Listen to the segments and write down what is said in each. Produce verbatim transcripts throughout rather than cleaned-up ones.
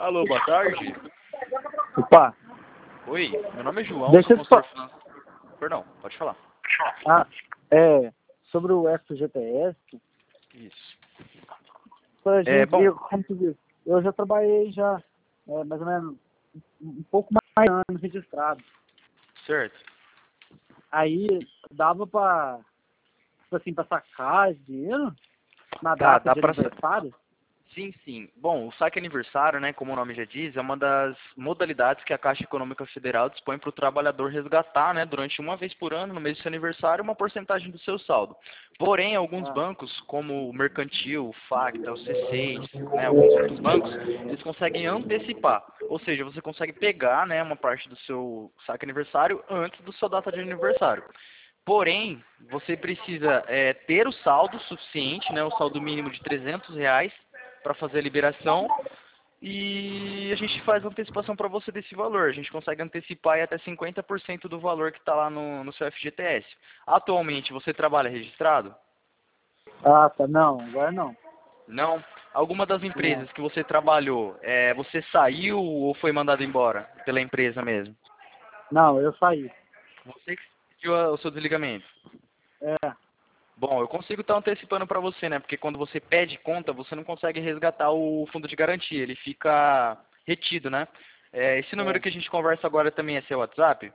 Alô, boa tarde. Opa, Oi, meu nome é João, deixa sou eu te falar. consultor financeiro. Perdão, pode falar. Ah, é, sobre o F G T S, Isso. pra É, gente, bom, eu, como tu diz, eu já trabalhei já, é, mais ou menos, um pouco mais de anos registrado. certo. Aí dava pra, tipo assim, pra sacar esse dinheiro na Dá, data dá de pra... aniversário? Sim, sim. Bom, o saque aniversário, né, como o nome já diz, é uma das modalidades que a Caixa Econômica Federal dispõe para o trabalhador resgatar, né, durante uma vez por ano, no mês do seu aniversário, uma porcentagem do seu saldo. Porém, alguns Ah, bancos, como o Mercantil, o Facta, o C seis, né, alguns outros bancos, eles conseguem antecipar. Ou seja, você consegue pegar, né, uma parte do seu saque aniversário antes da sua data de aniversário. Porém, você precisa é, ter o saldo suficiente, né, o saldo mínimo de trezentos reais para fazer a liberação e a gente faz a antecipação para você desse valor. A gente consegue antecipar aí até cinquenta por cento do valor que está lá no, no seu F G T S. Atualmente, você trabalha registrado? ah, tá, não, agora não. Não? Alguma das Não, empresas que você trabalhou, é, você saiu ou foi mandado embora pela empresa mesmo? não, eu saí. Você que pediu a- o seu desligamento? É, Bom, eu consigo estar antecipando para você, né? Porque quando você pede conta, você não consegue resgatar o fundo de garantia, ele fica retido, né? É, esse número é, que a gente conversa agora também é seu WhatsApp?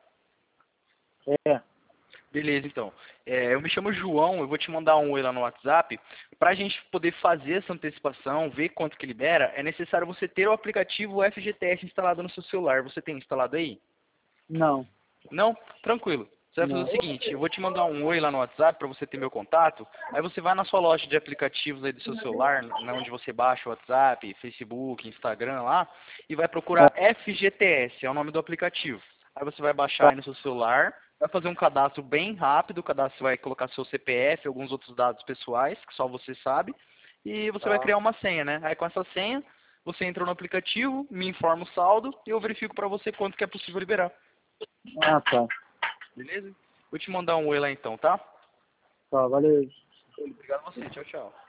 é, Beleza, então. É, eu me chamo João, eu vou te mandar um oi lá no WhatsApp. Para a gente poder fazer essa antecipação, ver quanto que libera, é necessário você ter o aplicativo F G T S instalado no seu celular. Você tem instalado aí? não, Não? Tranquilo. Você vai fazer o não. seguinte, eu vou te mandar um oi lá no WhatsApp para você ter meu contato. Aí você vai na sua loja de aplicativos aí do seu celular, na onde você baixa o WhatsApp, Facebook, Instagram lá, e vai É, procurar F G T S, é o nome do aplicativo. Aí você vai baixar tá, aí no seu celular, vai fazer um cadastro bem rápido, o cadastro vai colocar seu C P F, alguns outros dados pessoais, que só você sabe, e você vai tá. criar uma senha, né? Aí com essa senha, você entra no aplicativo, me informa o saldo e eu verifico para você quanto que é possível liberar. Ah, tá, Beleza? Vou te mandar um oi lá então, tá? tá, valeu. Obrigado a você. Tchau, tchau.